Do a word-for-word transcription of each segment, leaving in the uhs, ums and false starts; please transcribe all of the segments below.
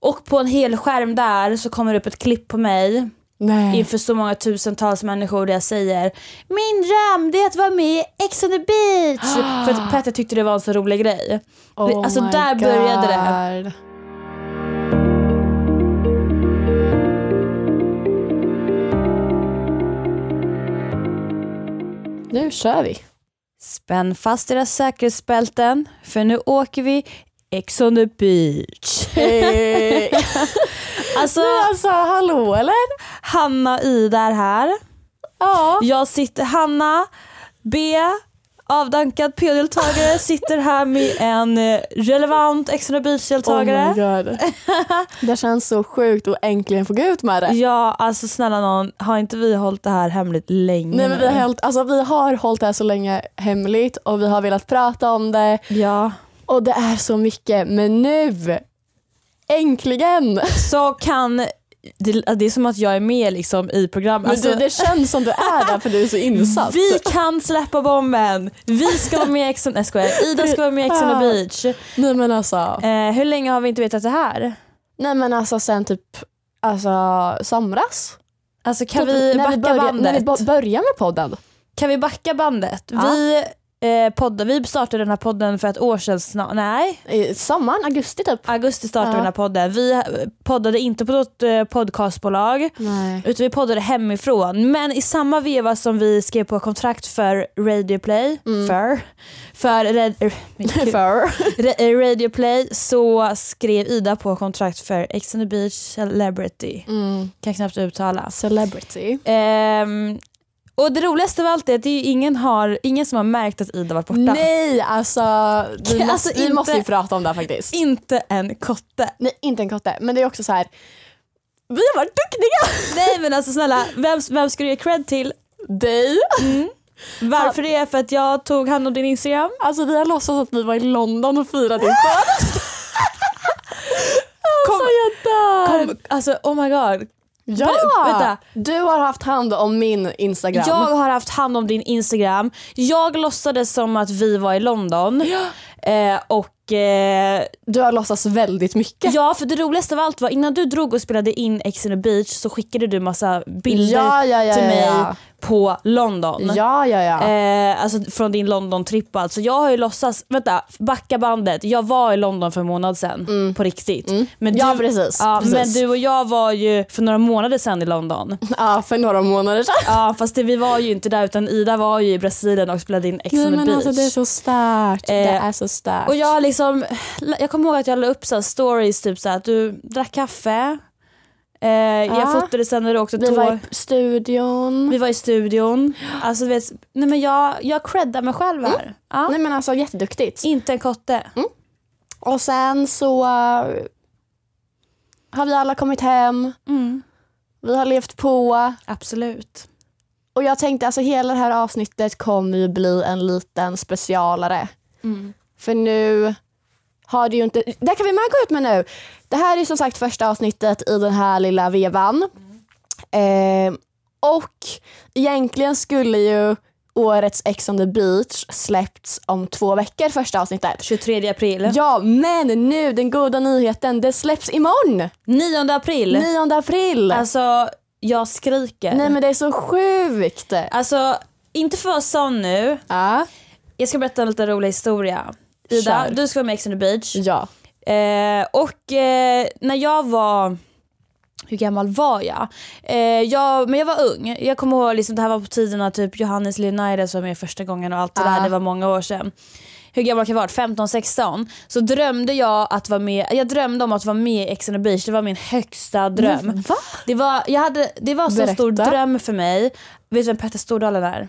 Och på en hel skärm där så kommer det upp ett klipp på mig. Nej. Inför så många tusentals människor där jag säger min dröm det är att vara med i Ex on the Beach. För att Petter tyckte det var en så rolig grej. Oh Alltså my där God. började det. Nu kör vi. Spänn fast era säkerhetsbälten, för nu åker vi Ex on the Beach. Hey. Alltså, alltså, hallå eller? Hanna och Ida är här. Ja. Jag sitter, Hanna B, avdankad P O-deltagare, sitter här med en relevant Ex on the Beach-deltagare. Oh my God. Det känns så sjukt att äntligen få gå ut med det. Ja, alltså snälla någon, har inte vi hållit det här hemligt länge? Nej, men vi har, hållit, alltså, vi har hållit det här så länge hemligt och vi har velat prata om det. Ja. Och det är så mycket, men nu äntligen Så kan det, det är som att jag är med liksom i programmet. men Alltså, du, det känns som du är där för du är så insatt. vi kan släppa bomben. Vi ska vara med i Ex on, nej, skojar. Ida ska vara med i Ex on the Beach. Nej men alltså Eh, hur länge har vi inte vetat det här? Nej men alltså sen typ alltså somras. Alltså kan Typ vi när backa vi börjar, bandet? När vi bo- börjar med podden. Kan vi backa bandet? Ja. Vi eh, podda, vi startade den här podden för ett år sedan snart. Nej, I sommaren, augusti typ. augusti startade Ja. vi den här podden. Vi poddade inte på något eh, podcastbolag. Nej. Utan vi poddade hemifrån. Men i samma veva som vi skrev på kontrakt för Radio Play Mm. för, för red, För. Re- Radio Play så skrev Ida på kontrakt för Ex on the Beach Celebrity. Mm. Kan knappt uttala. Celebrity. Ehm, och det roligaste av allt är att det är ju ingen, har, ingen som har märkt att Ida var borta. Nej, alltså vi, måste, Alltså, vi inte- måste ju prata om det här faktiskt. Inte en kotte. Nej, inte en kotte. Men det är också så här. Vi har varit duktiga. Nej men alltså snälla, vem, vem ska du ge cred till? Dig. Varför det är för att jag tog hand om din Instagram. Alltså vi har låtsats att vi var i London och firade din födelsedag. Kom, Alltså jag dör. kom, alltså oh my god. Ja. Vä- vänta. Du har haft hand om min Instagram. Jag har haft hand om din Instagram. Jag låtsades som att vi var i London. Eh, och eh, Du har låtsats väldigt mycket. ja, för det roligaste av allt var innan du drog och spelade in Ex on the Beach så skickade du massa bilder Ja, ja, ja, till ja, mig ja. på London. Ja, ja, ja. Eh, alltså från din London-tripp. Alltså jag har ju låtsas, vänta, backa bandet. Jag var i London för en månad sedan på riktigt. Men du, Ja, precis, Ja, precis. men du och jag var ju för några månader sedan i London. Ja, för några månader sedan. Ja, fast det, vi var ju inte där utan Ida var ju i Brasilien och spelade in Ex on Nej, the men Beach. alltså det är så starkt. det Eh, är så starkt. Och jag liksom, jag kommer ihåg att jag la upp så här stories typ så här, att du drack kaffe. Eh, Jag fotade sen när du också vi tog. var i studion. Vi var i studion. Alltså du vet, nej men jag, jag creddar mig själv här. Ja. Nej men alltså jätteduktigt. Inte en kotte. Och sen så uh, har vi alla kommit hem. Mm. Vi har levt på. Absolut. Och jag tänkte alltså hela det här avsnittet kommer ju bli en liten specialare. Mm. För nu har det ju inte... Det kan vi med gå ut med nu. Det här är som sagt första avsnittet i den här lilla vevan. Mm. Eh, och egentligen skulle ju årets Ex on the Beach släppts om två veckor, första avsnittet. tjugotredje april. Ja, men nu, den goda nyheten, det släpps imorgon. nionde april. nionde april. Alltså, jag skriker. Nej men det är så sjukt. Alltså, inte för att vara sån nu. Ja. Jag ska berätta en liten rolig historia. Ida, Kör. du ska vara med Ex on the Beach. Ja. Eh, och eh, när jag var... Hur gammal var jag? Eh, jag men jag var ung. Jag kommer ihåg liksom, det här var på tiden när typ Johannes Leonidas var med första gången och allt det Ah. där. Det var många år sedan. Hur gammal kan jag vara? femton sexton. Så drömde jag att vara med. Jag drömde om att vara med i Ex on the Beach. Det var min högsta dröm. Men va? Det var, jag hade, det var så Berätta. stor dröm för mig. Vet du vem Petter Stordalen är?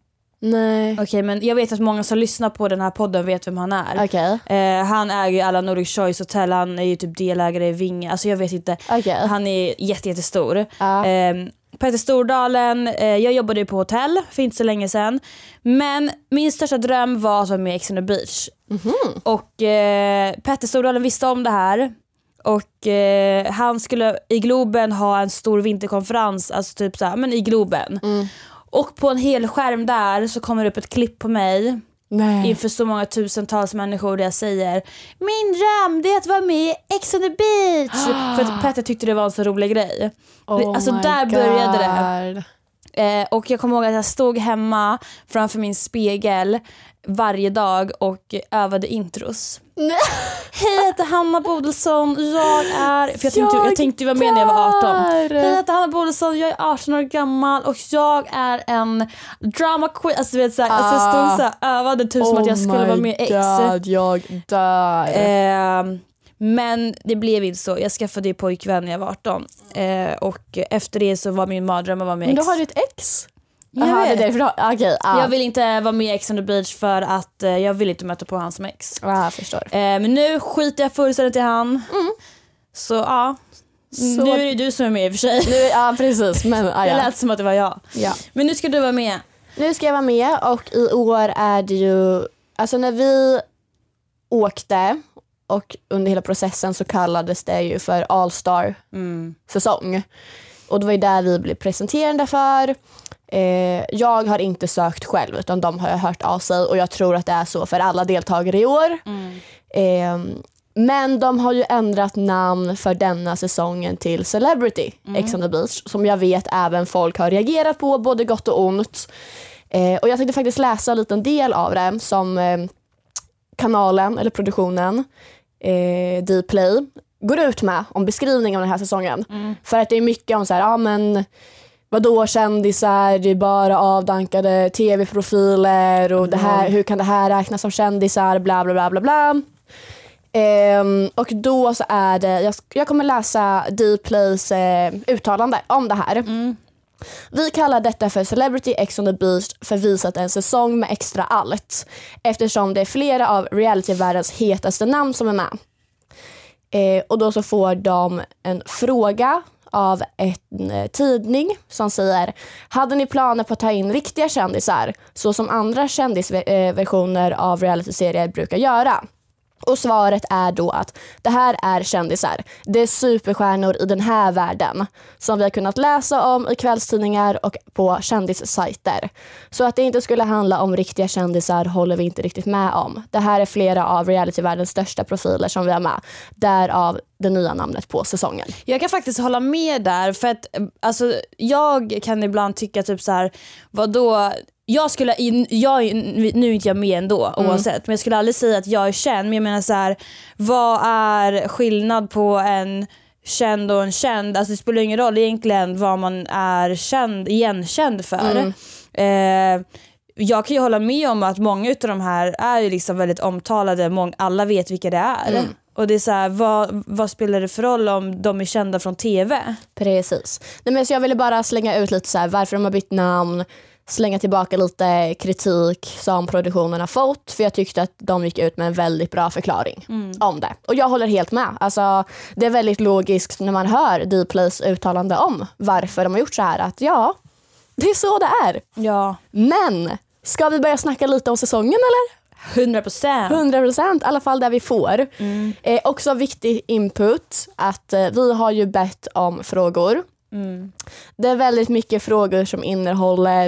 Nej. Okej, men jag vet att många som lyssnar på den här podden vet vem han är. Okej. Eh, han äger ju alla Nordic Choice Hotel. Han är ju typ delägare i Vinge. Alltså jag vet inte. Okej. Han är jätte, jättestor. Ja. Eh, Petter Stordalen, eh, jag jobbade ju på hotell för inte så länge sedan. Men min största dröm var att vara med i Ex on the Beach. Mhm. Och eh, Petter Stordalen visste om det här. Och eh, han skulle i Globen ha en stor vinterkonferens. Alltså typ så här, men i Globen. Mm. Och på en hel skärm där så kommer det upp ett klipp på mig. Nej. inför så många tusentals människor där jag säger min dröm det är att vara med i Ex on the beach. För att Petter tyckte det var en så rolig grej. Oh alltså där God. började det. Eh, och jag kommer ihåg att jag stod hemma framför min spegel varje dag och övade intros. Nej. Hej, jag heter Hanna Bodilsson. Jag är... För jag tänkte, jag jag tänkte vara med när jag var arton. där. Hej, jag heter Hanna Bodilsson. Jag är arton år gammal och jag är en drama queen. Alltså, du vet, så här, ah. alltså, jag stod så här, övade typ som oh att jag skulle vara med i Ex. God, jag dör. Eh, men det blev inte så. Jag skaffade ju pojkvän när jag var arton. Eh, och efter det så var min mardröm att vara med i Ex. Men då har du ett ex? Jag, Aha, vet. det är därför, okay, ah. jag vill inte vara med i Ex on the beach för att eh, jag vill inte möta på hans som ex. Ah, jag förstår. Eh, men nu skiter jag fullständigt i han. Mm. Så ja, Så... nu är det du som är med i och för sig. Nu, ja, precis. Men, ah, ja. Det lät som att det var jag. Ja. Men nu ska du vara med. Nu ska jag vara med och i år är det ju... Alltså när vi åkte och under hela processen så kallades det ju för All-Star-säsong. Mm. Och det var ju där vi blev presenterade för. Eh, jag har inte sökt själv utan de har hört av sig och jag tror att det är så för alla deltagare i år. Mm. Eh, men de har ju ändrat namn för denna säsongen till Celebrity mm. Ex on the beach som jag vet även folk har reagerat på både gott och ont. Eh, och jag tänkte faktiskt läsa en liten del av det som eh, kanalen eller produktionen eh, Dplay går ut med om beskrivning av den här säsongen. Mm. För att det är mycket om så här, ja men vadå kändisar, det är bara avdankade tv-profiler och mm. det här, hur kan det här räknas som kändisar, bla bla bla bla bla. Ehm, och då så är det, jag, jag kommer läsa Dplays eh, uttalande om det här. Mm. Vi kallar detta för Celebrity Ex on the beach för visat en säsong med extra allt. Eftersom det är flera av realityvärldens hetaste namn som är med. Eh, och då så får de en fråga av en eh, tidning som säger: hade ni planer på att ta in riktiga kändisar så som andra kändisversioner eh, av realityserier brukar göra? Och svaret är då att det här är kändisar. Det är superstjärnor i den här världen som vi har kunnat läsa om i kvällstidningar och på kändissajter. Så att det inte skulle handla om riktiga kändisar håller vi inte riktigt med om. Det här är flera av realityvärldens största profiler som vi har med. Därav det nya namnet på säsongen. Jag kan faktiskt hålla med där för att alltså, jag kan ibland tycka typ så här, vadå? Jag skulle in, jag, nu är inte jag med ändå mm. oavsett, men jag skulle aldrig säga att jag är känd, men jag menar så här, vad är skillnad på en känd och en känd? Alltså det spelar ingen roll egentligen vad man är känd, igenkänd för. Mm. Eh, jag kan ju hålla med om att många av de här är ju liksom väldigt omtalade, många, alla vet vilka det är. Mm. Och det är så här, vad, vad spelar det för roll om de är kända från tv? Precis. Nej, men så jag ville bara slänga ut lite så här, varför de har bytt namn, slänga tillbaka lite kritik som produktionen har fått, för jag tyckte att de gick ut med en väldigt bra förklaring mm. om det. Och jag håller helt med. Alltså, det är väldigt logiskt när man hör Dplays uttalande om varför de har gjort så här, att ja, det är så det är. Ja. Men, ska vi börja snacka lite om säsongen eller? hundra procent. hundra procent, i alla fall där vi får. Mm. Eh, också viktig input att eh, vi har ju bett om frågor. Mm. Det är väldigt mycket frågor som innehåller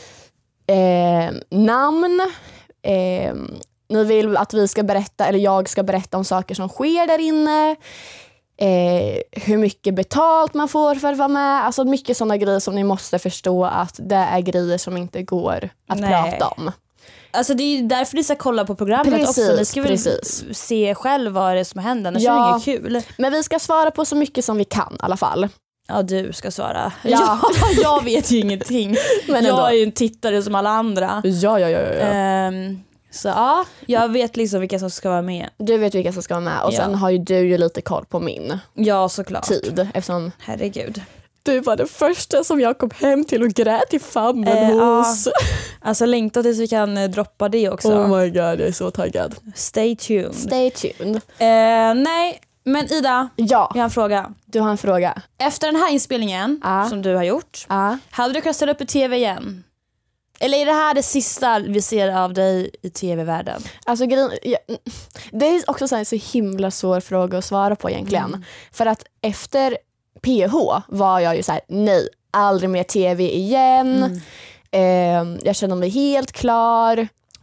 eh, namn. Eh, ni vill att vi ska berätta, eller jag ska berätta om saker som sker där inne. Eh, hur mycket betalt man får för att vara med. Alltså mycket sådana grejer som ni måste förstå att det är grejer som inte går att Nej. prata om. Alltså det är ju därför ni ska kolla på programmet precis, också. Ni ska väl precis. se själv vad det är som händer. Annars ja, är det inget kul. Men vi ska svara på så mycket som vi kan i alla fall. Ja, du ska svara. Ja. Ja, jag vet ju ingenting. Men jag är ju en tittare som alla andra. Ja, ja, ja. ja. Um, så ja, jag vet liksom vilka som ska vara med. Du vet vilka som ska vara med. Och ja. sen har ju du ju lite koll på min ja, såklart. tid. Eftersom herregud. Du var det första som jag kom hem till och grät i famnen eh, hos. Ja. Alltså längta tills vi kan eh, droppa det också. Oh my god, jag är så taggad. Stay tuned. Stay tuned. Eh, nej, men Ida, ja. jag har en fråga. Du har en fråga. Efter den här inspelningen ah. som du har gjort, ah. hade du kunnat ställa upp i tv igen? Eller är det här det sista vi ser av dig i tv-världen? Alltså, ja, det är också så, en så himla svår fråga att svara på egentligen. Mm. För att efter P H var jag ju så här: nej, aldrig mer tv igen. Mm. Eh, jag känner mig helt klar.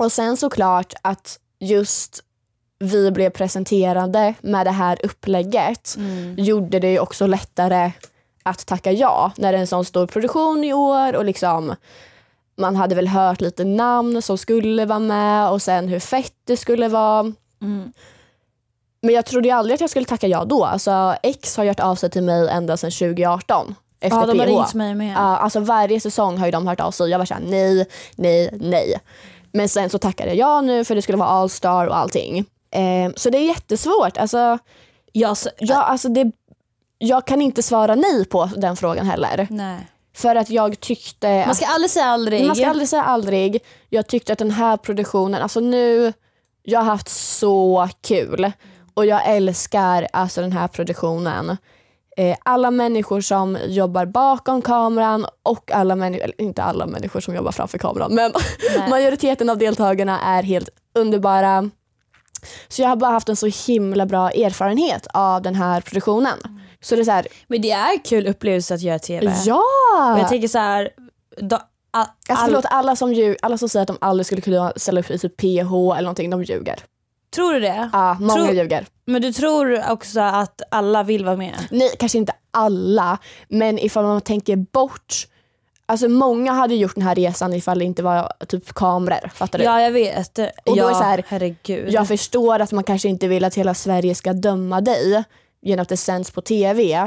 Och sen såklart att just vi blev presenterade med det här upplägget mm. gjorde det ju också lättare att tacka ja när det är en sån stor produktion i år och liksom man hade väl hört lite namn som skulle vara med och sen hur fett det skulle vara. Mm. Men jag trodde ju aldrig att jag skulle tacka ja då. Alltså X har gjort av sig till mig ända sedan tjugo arton. Efter ja, de har P H. ringt mig med. Uh, alltså varje säsong har ju de hört av sig. Jag var såhär nej, nej, nej. Men sen så tackade jag ja nu för det skulle vara All Star och allting. Uh, så det är jättesvårt. Alltså, jag, jag, alltså det, jag kan inte svara nej på den frågan heller. Nej. För att jag tyckte... Man ska att, aldrig säga aldrig. Man ska aldrig säga aldrig. Jag tyckte att den här produktionen... Alltså nu... Jag har haft så kul. Och jag älskar alltså den här produktionen. Eh, alla människor som jobbar bakom kameran och alla människor... Inte alla människor som jobbar framför kameran. Men majoriteten av deltagarna är helt underbara. Så jag har bara haft en så himla bra erfarenhet av den här produktionen. Så det är så här, men det är en kul upplevelse att göra tv. Ja! Och jag tänker så här... Då, all, alltså, förlåt, alla, som ljug, alla som säger att de aldrig skulle kunna ställa upp i typ P H eller någonting, de ljuger. Tror du det? Ja, många tror, ljuger. Men du tror också att alla vill vara med? Nej, kanske inte alla. Men ifall man tänker bort... Alltså många hade gjort den här resan ifall det inte var typ kameror, fattar du? Ja, jag vet. Och ja, då är så här, herregud. Jag förstår att man kanske inte vill att hela Sverige ska döma dig genom att det sänds på tv.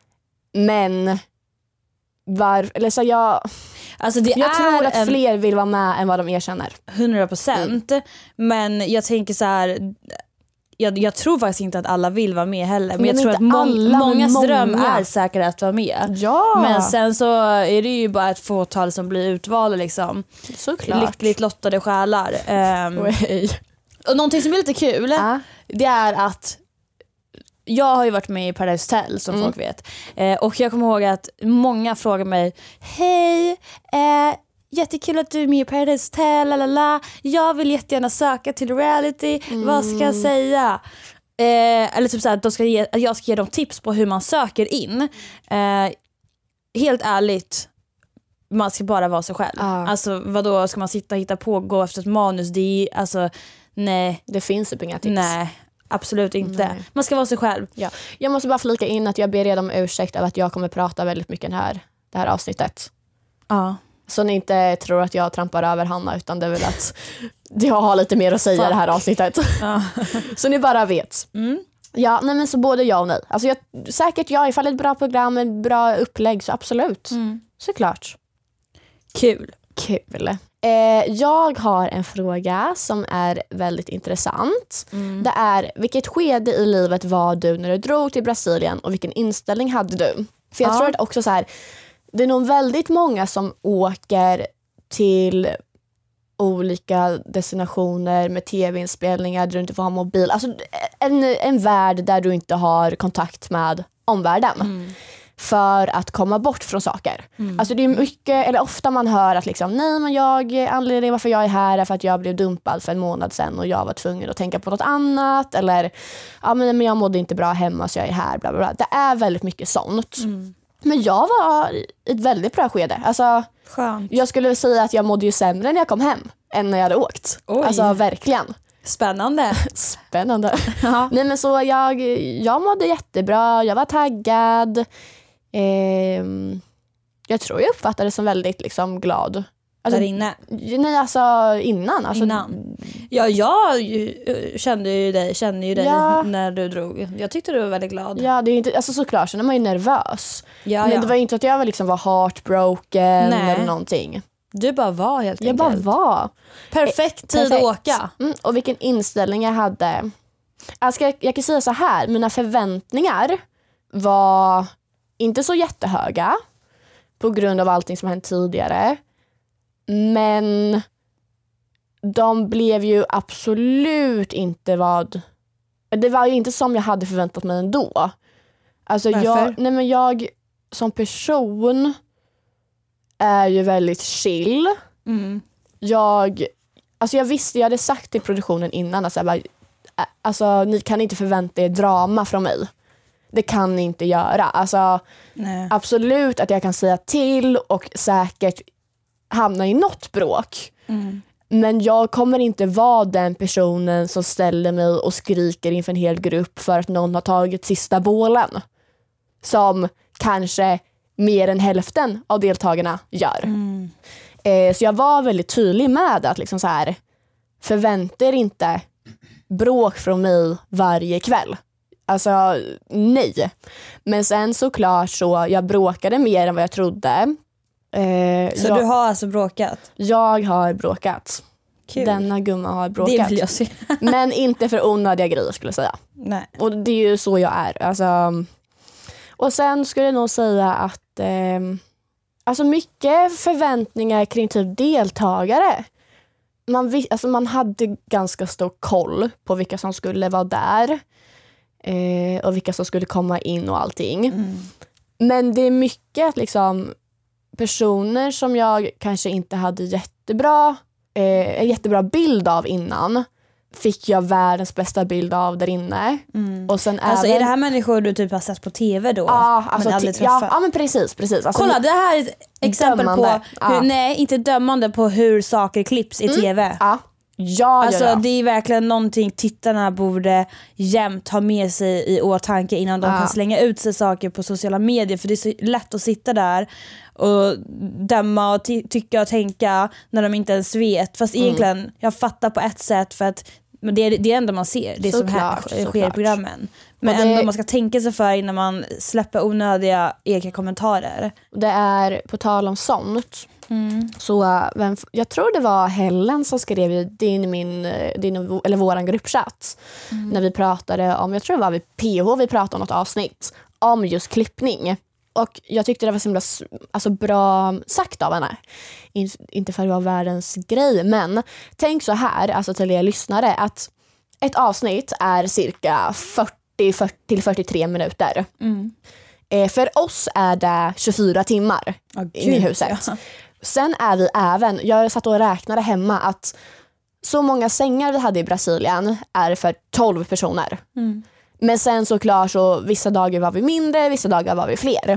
Men var, eller så jag, alltså det jag är tror att en... fler vill vara med än vad de erkänner. hundra procent. Mm. Men jag tänker så här... Jag, jag tror faktiskt inte att alla vill vara med heller. Men, men jag tror att må- alla, mångas många. dröm är säkert att vara med. Ja. Men sen så är det ju bara ett fåtal som blir utvalda liksom. Såklart. Lyckligt lottade själar. Um, och någonting som är lite kul äh. det är att jag har ju varit med i Paradise Hotel som mm. folk vet. Eh, och jag kommer ihåg att många frågar mig: hej, eh, jättekul att du är med i Paradise Hotel, lalala. Jag vill jättegärna söka till reality. Mm. Vad ska jag säga? Eh, eller typ så här, att, de ska ge, att jag ska ge dem tips på hur man söker in. Eh, helt ärligt, man ska bara vara sig själv. Ah. Alltså vadå, ska man sitta och hitta på och gå efter ett manus? Det är alltså, nej. Det finns typ inga tips. Nej. Absolut inte. Nej. Man ska vara sig själv. Ja. Jag måste bara flika in att jag ber er om ursäkt över att jag kommer prata väldigt mycket det här, det här avsnittet. Ja. Så ni inte tror att jag trampar över Hanna, utan det är väl att jag har lite mer att säga i det här avsnittet. Ja. Så ni bara vet. Mm. Ja, nej men så både ja och nej. Alltså jag, säkert ja, ifall ett bra program, ett bra upplägg, så absolut. Mm. Såklart. Kul. Kul. Eh, jag har en fråga som är väldigt intressant. Mm. Det är, vilket skede i livet var du när du drog till Brasilien och vilken inställning hade du? För jag ja. tror att också så här, det är nog väldigt många som åker till olika destinationer med tv-inspelningar där du inte får ha mobil. Alltså en, en värld där du inte har kontakt med omvärlden. Mm. För att komma bort från saker. Mm. Alltså det är mycket, eller ofta man hör att liksom, nej men jag, anledningen varför jag är här är för att jag blev dumpad för en månad sedan och jag var tvungen att tänka på något annat. Eller, ja men jag mådde inte bra hemma så jag är här, bla bla bla. Det är väldigt mycket sånt. Mm. Men jag var i ett väldigt bra skede. Alltså, skönt. Jag skulle säga att jag mådde ju sämre när jag kom hem än när jag hade åkt. Oj. Alltså verkligen. Spännande. Spännande. Ja. Nej men så jag, jag mådde jättebra. Jag var taggad. Eh, jag tror jag uppfattade det som väldigt liksom glad. Alltså, där inne? Nej, alltså innan. Alltså, innan. Ja, jag kände ju dig, kände ju dig ja. när du drog. Jag tyckte du var väldigt glad. Ja, det är inte, alltså såklart, så när man är nervös. Ja, men ja. det var inte att jag var, liksom, var heartbroken Nej. eller någonting. Du bara var helt jag enkelt. Jag bara var. Perfekt tid Perfekt. att åka. Mm, och vilken inställning jag hade. Alltså, jag, jag kan säga så här, mina förväntningar var inte så jättehöga på grund av allting som hänt tidigare. Men de blev ju absolut inte vad... Det var ju inte som jag hade förväntat mig ändå. Alltså jag, nej men jag som person är ju väldigt chill. Mm. Jag, alltså jag visste, jag hade sagt till produktionen innan att alltså, alltså, ni kan inte förvänta er drama från mig. Det kan ni inte göra. Alltså, nej. Absolut att jag kan säga till och säkert hamna i något bråk. Mm. Men jag kommer inte vara den personen som ställer mig och skriker inför en hel grupp för att någon har tagit sista bålen. Som kanske mer än hälften av deltagarna gör. Mm. Eh, så jag var väldigt tydlig med att liksom så här, förvänta er inte bråk från mig varje kväll. Alltså nej. Men sen såklart så jag bråkade mer än vad jag trodde. Eh, så jag, du har alltså bråkat? Jag har bråkat. Kul. Denna gumma har bråkat. Det vill jag se. Men inte för onödiga grejer skulle jag säga. Nej. Och det är ju så jag är. Alltså, och sen skulle jag nog säga att eh, alltså mycket förväntningar kring typ deltagare. Man, alltså man hade ganska stor koll på vilka som skulle vara där. Eh, och vilka som skulle komma in och allting. Mm. Men det är mycket liksom personer som jag kanske inte hade jättebra eh, en jättebra bild av innan fick jag världens bästa bild av där inne. Mm. Och sen alltså även, är det här människor du typ har sett på tv då? Ja, alltså men aldrig träffat? Ja, ja men precis, precis. Alltså, kolla, det här är ett exempel dömande. på hur, ja. nej, inte dömande på hur saker klipps i mm. tv. Ja. Ja, alltså ja, ja. Det är verkligen någonting tittarna borde jämt ha med sig i åtanke innan de ja. kan slänga ut sig saker på sociala medier, för det är så lätt att sitta där och döma och ty- tycka och tänka när de inte ens vet, fast mm. egentligen jag fattar på ett sätt för att men det är det enda man ser, det så som klart, här sker i programmen. Men det, ändå man ska tänka sig för innan man släpper onödiga egna kommentarer. Det är på tal om sånt. Mm. Så vem, jag tror det var Helen som skrev i din, min, din eller våran gruppchatt mm. när vi pratade om, jag tror det var vid P H vi pratade om något avsnitt om just klippning. Och jag tyckte det var så himla, alltså, bra sagt av henne. In, inte för att vara världens grej, men tänk så här, alltså till er lyssnare, att ett avsnitt är cirka fyrtio till fyrtiotre minuter. Mm. Eh, för oss är det tjugofyra timmar oh, i huset. Ja. Sen är vi även, jag satt och räknade hemma att så många sängar vi hade i Brasilien är för tolv personer. Mm. Men sen såklart så vissa dagar var vi mindre, vissa dagar var vi fler.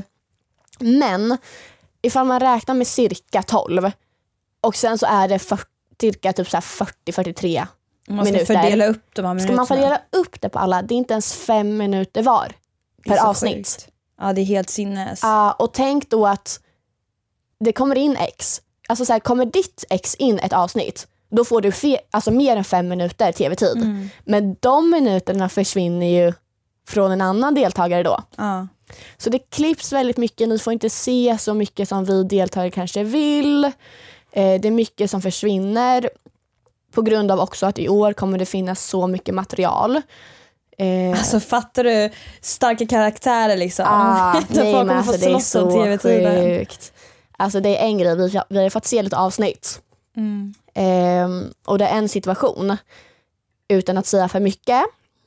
Men ifall man räknar med cirka tolv och sen så är det fyrtio, cirka typ så här fyrtio till fyrtiotre man minuter. Ska fördela upp de här minuterna. Ska man fördela upp det på alla? Det är inte ens fem minuter var per avsnitt. Sjukt. Ja, det är helt sinnes. Ja, och tänk då att det kommer in X. Alltså så här, kommer ditt X in ett avsnitt, då får du fe- alltså mer än fem minuter tv-tid. Mm. Men de minuterna försvinner ju från en annan deltagare då. Ja. Så det klipps väldigt mycket. Ni får inte se så mycket som vi deltagare kanske vill. Eh, det är mycket som försvinner. På grund av också att i år kommer det finnas så mycket material. Eh, alltså fattar du starka karaktärer liksom. Ah, nej, men alltså, det är så sjukt. Alltså det är en grej, vi, vi har fått se lite avsnitt. Mm. Eh, och det är en situation, utan att säga för mycket,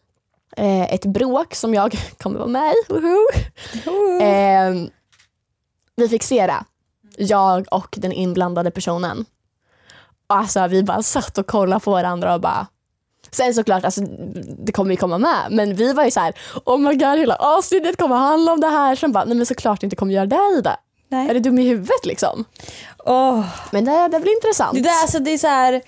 eh, ett bråk som jag kommer vara med i. Uh-huh. Eh, vi fick se det, jag och den inblandade personen. Alltså vi bara satt och kollade på varandra och bara, sen såklart, alltså, det kommer ju komma med, men vi var ju så här: oh my god, hela avsnittet kommer handla om det här. Sen bara, nej men såklart inte kommer göra det i det. Nej. Är det dum i huvudet liksom? Oh. Men det, det blir intressant. Det, där, alltså, det är så här,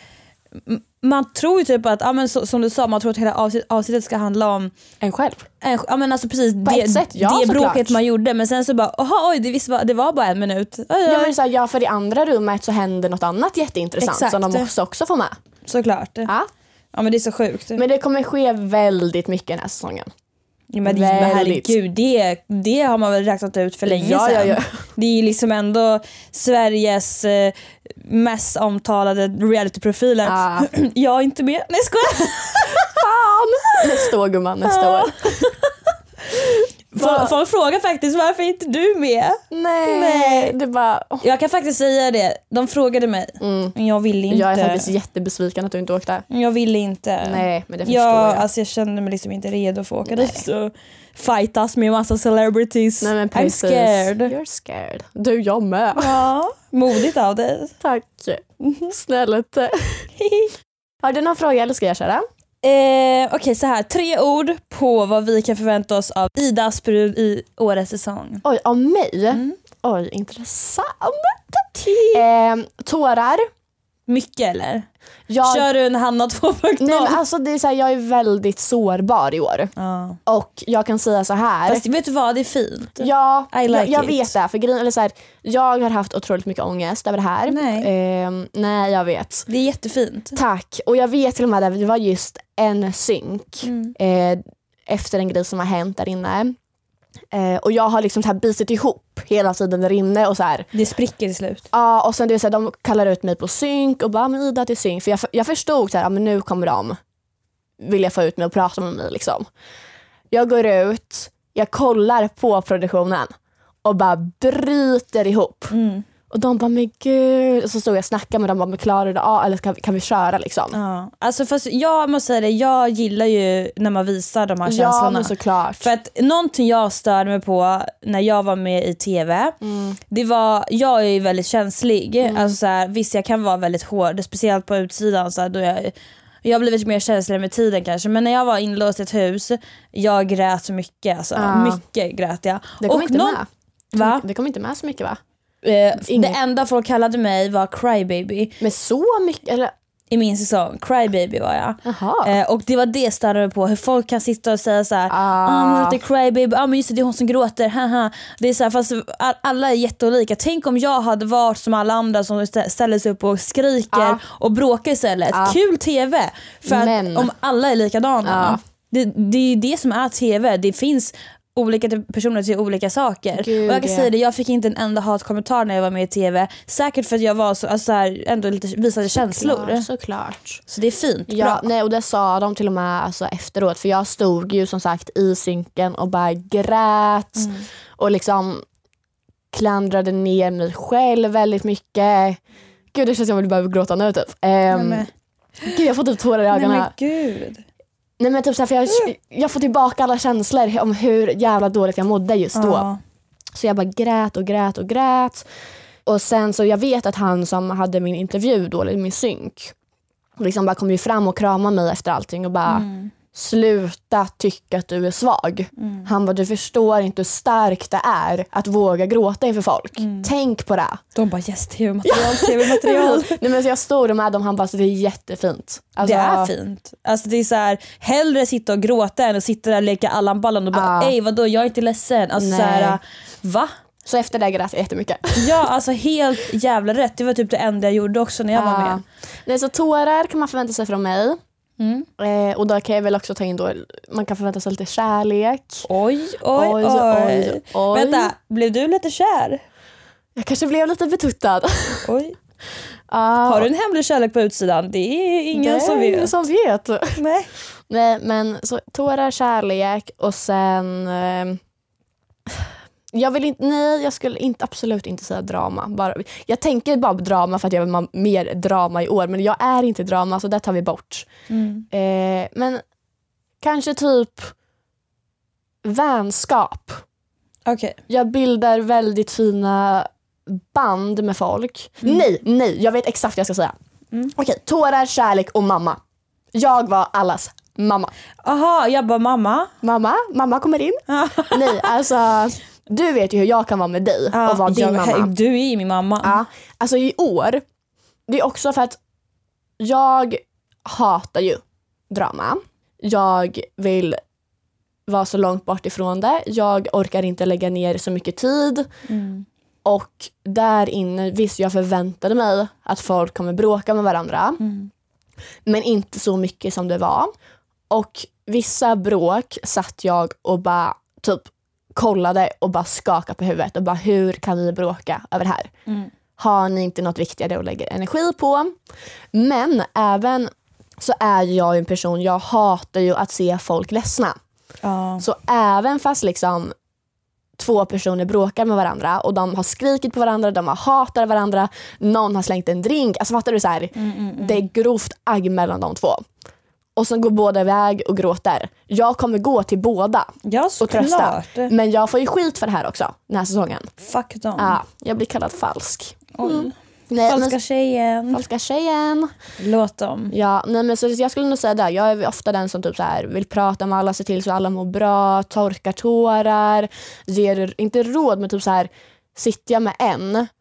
man tror ju typ att, ja, men så, som du sa, man tror att hela avsnitt, avsnittet ska handla om en själv. En, ja men alltså precis, på det, ett sätt, ja, det bråket man gjorde, men sen så bara, aha, oj, det, visst var, det var bara en minut. Oj, oj. Ja, men så här, ja, för i andra rummet så händer något annat jätteintressant. Exakt. Som de måste också få med. Såklart. Ja. Ja, men det är så sjukt. Men det kommer ske väldigt mycket den här säsongen. Ja, men det, men herregud, det, det har man väl räknat ut för länge ja, sedan. Ja, ja. Det är ju liksom ändå Sveriges eh, mest omtalade realityprofiler. Ah. Jag är inte med. Nej, skojar. Fan. Nästa år, gumman, nästa ah. år. Folk, folk frågar faktiskt, varför är inte du med? Nej, Nej. Det bara... oh. Jag kan faktiskt säga det. De frågade mig, mm. men jag ville inte. Jag är faktiskt jättebesviken att du inte åkte. Jag ville inte. Nej, men det förstår jag. jag. Alltså jag kände mig liksom inte redo för att åka dit. Så fightas med en massa celebrities. Nej, men I'm scared. You're scared. Du, jag med. Ja, modigt av dig. Tack. Mm-hmm. Snällt. Har du någon fråga eller ska jag köra? Eh, Okej, okay, så här. Tre ord på vad vi kan förvänta oss av Ida Asperud i årets säsong. Oj, av mig? Mm. Oj, intressant. Eh, tårar. Mycket eller? Jag, Kör du en Hanna två punkt noll? nej, men alltså det är så här, jag är väldigt sårbar i år. Ja. Och jag kan säga så här. Fast vet du vad, det är fint. Ja, I like jag, jag it. vet det. För grejen, eller så här, jag har haft otroligt mycket ångest över det här. Nej. Ehm, nej, jag vet. Det är jättefint. Tack. Och jag vet till och med att det var just en synk Mm. eh, efter en grej som har hänt där inne. Eh, och jag har liksom så här bitit ihop hela tiden där inne och så här. Det spricker till slut. Ja, och sen det är så här, de kallar ut mig på synk och bara, men Ida till synk. För jag, jag förstod så här, ja, men nu kommer de vilja få ut mig och prata med mig liksom. Jag går ut, jag kollar på produktionen och bara bryter ihop. Mm. Och de bara, men gud. Och så stod jag och snackade med dem, bara, men klarar det av, eller kan, kan vi köra liksom? Ja. Alltså fast jag måste säga det, jag gillar ju när man visar de här känslorna. Ja, men såklart. För att någonting jag störde mig på när jag var med i tv, Mm. det var, jag är ju väldigt känslig. Mm. Alltså så här, visst jag kan vara väldigt hård, speciellt på utsidan så här, då jag Jag har blivit mer känslig med tiden kanske. Men när jag var inlåst i ett hus, jag grät så mycket. Alltså. Ja. Mycket grät jag. Det kom Och inte någon- med. Va? Det kom inte med så mycket va? Eh, det Inget. enda folk kallade mig var crybaby Men så mycket, eller? i min säsong. Crybaby var jag. Jaha. Eh, och det var det störde mig på. Hur folk kan sitta och säga så här: Ah. ah, hon heter crybaby, ah, men just det, det är hon som gråter. Haha. Det är så här, fast all- alla är jätteolika. Tänk om jag hade varit som alla andra som stä- ställer sig upp och skriker Ah. och bråkar istället. Ah. Kul tv. För att Men- om alla är likadana. Ah. Det, det är det som är tv. Det finns olika typ- personer till olika saker. Gud, och jag kan ja. säga det, jag fick inte en enda hatkommentar när jag var med i tv. Säkert för att jag var så, alltså så här, ändå lite visade känslor. Såklart, såklart. Så det är fint. Ja, Bra. nej, och det sa de till och med alltså, efteråt. För jag stod ju som sagt i synken och bara grät. Mm. Och liksom klandrade ner mig själv väldigt mycket. Gud, det känns som att jag behöver gråta nu typ. Um, Nej, men, Gud, jag får typ tårar i nej, ögonen. men gud. Nej, men typ så här, för jag, jag får tillbaka alla känslor om hur jävla dåligt jag mådde just då. Ja. Så jag bara grät och grät och grät. Och sen så jag vet att han som hade min intervju då, eller min synk, liksom bara kom ju fram och kramade mig efter allting och bara Mm. sluta tycka att du är svag. Mm. Han bara, du förstår inte hur starkt det är att våga gråta inför folk. Mm. Tänk på det. De bara yes, tv-material, tv-material. Nej, men så jag stod med dem, han bara, så det är jättefint. Alltså, Det är fint. Alltså det är så här, hellre sitta och gråta än att sitta där och leka Allan Ballan och bara Ja. ej vadå, jag är inte ledsen. Alltså Nej. så här, va? Så efter det grät jag jättemycket. Ja, alltså helt jävla rätt. Det var typ det enda jag gjorde också när jag var Ja. med. Nej, så tårar kan man förvänta sig från mig. Mm. Eh, och då kan jag väl också ta in då, man kan förvänta sig lite kärlek. Oj, oj, oj. oj, oj. Vänta, blev du lite kär? Jag kanske blev lite betuttad. Oj. Ah, Har du en hemlig kärlek på utsidan? Det är ingen det som är vet. ingen som vet. Nej. Nej, men så tårar, kärlek och sen eh, jag vill inte, nej jag skulle inte, absolut inte säga drama. Bara, jag tänker bara på drama för att jag vill ha mer drama i år, men jag är inte drama så det tar vi bort. Mm. Eh, men kanske typ vänskap. Okej. Jag bildar väldigt fina band med folk. Nej, nej, jag vet exakt vad jag ska säga. Mm. Okej, tårar, kärlek och mamma. Jag var allas mamma. Aha, jag bara mamma. Mamma, mamma kommer in. Nej, alltså du vet ju hur jag kan vara med dig och vara din jag, mamma. Du är ju min mamma. Ja, alltså i år, det är också för att jag hatar ju drama. Jag vill vara så långt bort ifrån det. Jag orkar inte lägga ner så mycket tid. Mm. Och där inne, visst jag förväntade mig att folk kommer bråka med varandra. Mm. Men inte så mycket som det var. Och vissa bråk satt jag och bara typ kollade och bara skakade på huvudet. Och bara, hur kan vi bråka över det här? Mm. Har ni inte något viktigare att lägga energi på? Men även så är jag en person, jag hatar ju att se folk ledsna. Ja. Så även fast liksom två personer bråkar med varandra och de har skrikit på varandra, de har hatat varandra, någon har slängt en drink, alltså fattar du så här, Mm, mm, mm. det är grovt agg mellan de två. Och sen går båda iväg och gråter. Jag kommer gå till båda Ja, och trösta. såklart. Men jag får ju skit för det här också, den här säsongen. Fuck dem. Ja, jag blir kallad falsk. Oj. Mm. Nej, Falska men, tjejen. falska tjejen. Låt dem. Ja, nej, men så jag skulle nog säga det. Jag är ofta den som typ så här vill prata med alla, se till så alla mår bra, torkar tårar, ger inte råd, men typ så här, sitter jag med en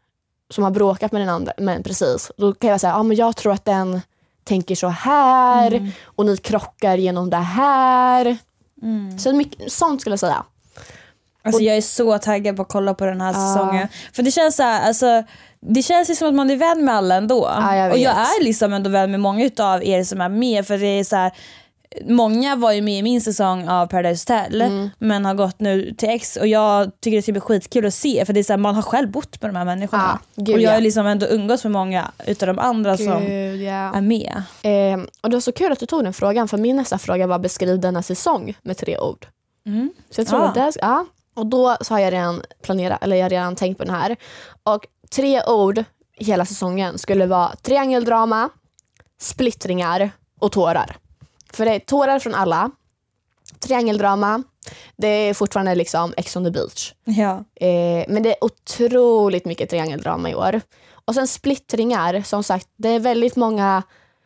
som har bråkat med den andra, men precis, då kan jag säga, ja men jag tror att den tänker så här mm. och ni krockar genom det här. Mm. Så mycket, sånt skulle jag säga. Alltså och, jag är så taggad på att kolla på den här uh, säsongen. För det känns så här, alltså det känns ju som att man är vän med alla ändå. Uh, jag och jag är liksom ändå vän med många utav er som är med, för det är så här, många var ju med i min säsong av Paradise Hotel mm. men har gått nu till X, och jag tycker det ska bli skitkul att se, för det är så här, man har själv bott med de här människorna ah, gud, och jag har ja. liksom ändå umgås med många utav de andra gud, som ja. är med. Eh, och det var så kul att du tog den frågan, för min nästa fråga var beskriv denna säsong med tre ord. Mm. Så jag tror ah. att det, ja. Och då så har jag redan planerat, eller jag har redan tänkt på den här. Och tre ord hela säsongen skulle vara triangeldrama, splittringar och tårar. För det är tårar från alla. Triangeldrama. Det är fortfarande liksom Ex on the beach. Ja. Eh, men det är otroligt mycket triangeldrama i år. Och sen splittringar. Som sagt, det är väldigt många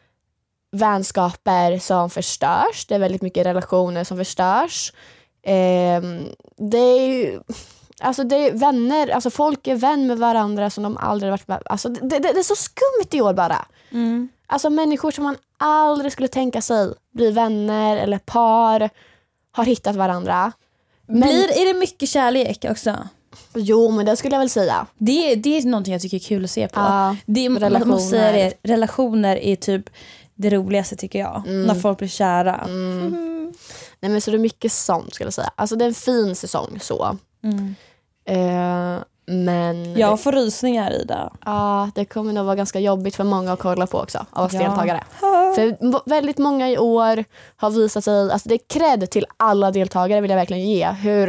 vänskaper som förstörs. Det är väldigt mycket relationer som förstörs. Eh, det är ju... Alltså det är vänner, alltså folk är vän med varandra som de aldrig varit med. Alltså det, det, det är så skumt i år bara. Mm. Alltså människor som man aldrig skulle tänka sig bli vänner eller par har hittat varandra. Men, Blir, är det mycket kärlek också? Jo, men det skulle jag väl säga. Det, det är någonting jag tycker är kul att se på. Ja, det, relationer. Måste säga det, relationer är typ det roligaste tycker jag. Mm. När folk blir kära. Mm. Mm. Nej, men så det är mycket sånt skulle jag säga. Alltså det är en fin säsong så. Mm. Eh, men jag får rysningar i det. Ja, det kommer nog vara ganska jobbigt för många att kolla på också av oss ja. deltagare. För väldigt många i år har visat sig, alltså det är cred till alla deltagare vill jag verkligen ge, hur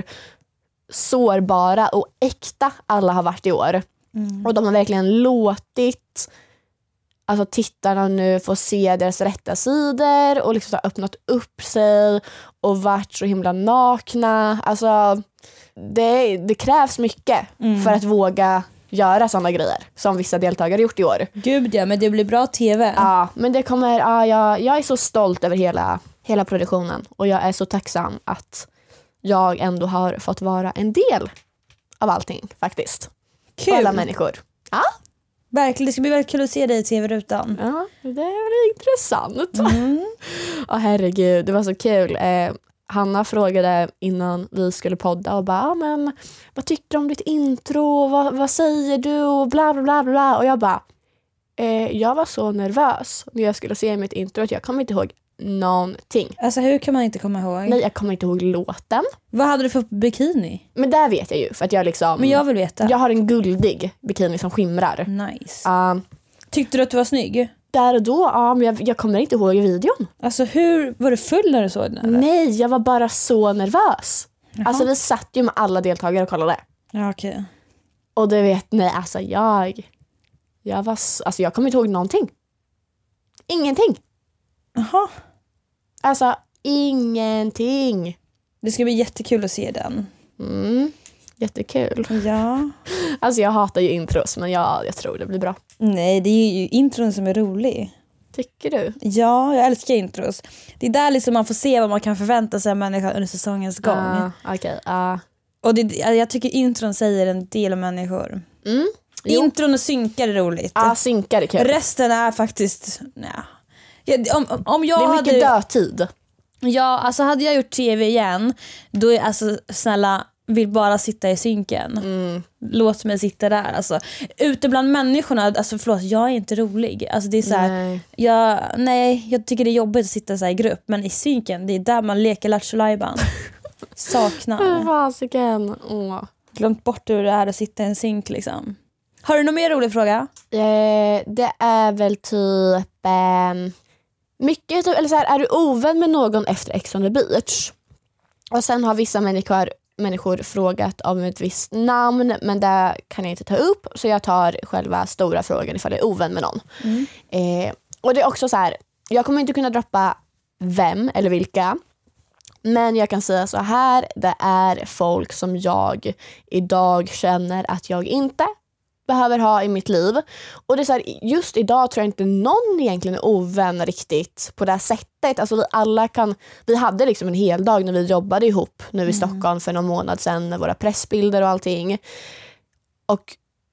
sårbara och äkta alla har varit i år. Mm. Och de har verkligen låtit alltså tittarna nu få se deras rätta sidor och liksom så öppnat upp sig och varit så himla nakna. Alltså det, det krävs mycket mm. för att våga göra sådana grejer som vissa deltagare gjort i år. Gud ja, men det blir bra tv. Ja, men det kommer, ja, jag, jag är så stolt över hela, hela produktionen och jag är så tacksam att jag ändå har fått vara en del av allting faktiskt. Kul. Alla människor. Ja. Verkligen, det ska bli väldigt kul att se dig i tv-rutan. Ja, det blir intressant. Mm. Åh, herregud, det var så kul. Eh, Hanna frågade innan vi skulle podda och bara, ah, men vad tycker du om ditt intro? Vad, vad säger du? Och bla bla bla bla. Och jag bara, eh, jag var så nervös när jag skulle se mitt intro att jag kommer inte ihåg någonting. Alltså hur kan man inte komma ihåg? Nej, jag kommer inte ihåg låten. Vad hade du för bikini? Men där vet jag ju för att jag liksom. Men jag vill veta. Jag har en guldig bikini som skimrar. Nice. Uh, Tyckte du att du var snygg? Där och då, ja, men jag, jag kommer inte ihåg videon. Alltså hur, var du full när du såg den? Eller? Nej, jag var bara så nervös. Jaha. Alltså vi satt ju med alla deltagare och kollade. Ja, okej. Okay. Och du vet, nej, alltså jag jag var, alltså jag kommer inte ihåg någonting. Ingenting. Jaha. Alltså ingenting. Det ska bli jättekul att se den. Mm. Jättekul. Ja. Alltså jag hatar ju intros, men jag, jag tror det blir bra. Nej, det är ju intron som är rolig. Tycker du? Ja, jag älskar intros. Det är där liksom man får se vad man kan förvänta sig av människan under säsongens gång. Uh, Okej, okay, uh. Och det, jag tycker intron säger en del av människor. Mm. Intron och synkar är roligt. Ja, uh, synkar är kul. Resten är faktiskt... Nej. Ja, om, om jag det är mycket hade, dödtid. Ja, alltså hade jag gjort tv igen, då är alltså snälla... vill bara sitta i synken. Mm. Låt mig sitta där. Alltså, ute bland människorna, alltså förlåt, jag är inte rolig. Alltså, det är så här, nej. Jag, nej, jag tycker det är jobbigt att sitta så här i grupp. Men i synken, det är där man leker Lattjo Lajban. Saknar. Fasiken. Åh. Glömt bort hur det är att sitta i en synk liksom. Har du någon mer rolig fråga? Eh, det är väl typ... Eh, mycket typ, eller så här, är du ovän med någon efter Ex on the beach? Och sen har vissa människor människor frågat om ett visst namn, men det kan jag inte ta upp, så jag tar själva stora frågan ifall jag är ovän med någon. Mm. Eh, och det är också så här, jag kommer inte kunna droppa vem eller vilka, men jag kan säga så här, det är folk som jag idag känner att jag inte behöver ha i mitt liv. Och det är så här, just idag tror jag inte någon egentligen är ovän riktigt på det här sättet. Alltså vi alla kan, vi hade liksom en hel dag när vi jobbade ihop nu i mm. Stockholm för någon månad sedan med våra pressbilder och allting. Och